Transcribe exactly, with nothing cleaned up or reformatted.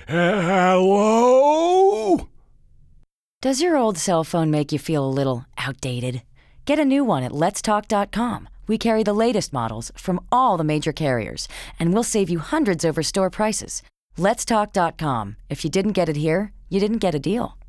Hello? Does your old cell phone make you feel a little outdated? Get a new one at lets talk dot com. We carry the latest models from all the major carriers, and we'll save you hundreds over store prices. lets talk dot com. If you didn't get it here, you didn't get a deal.